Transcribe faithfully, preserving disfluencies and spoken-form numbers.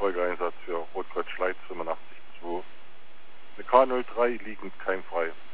Fahrzeugeinsatz für Rotkreuz Schleiz fünfundachtzig zwei. Eine K null drei liegend keimfrei.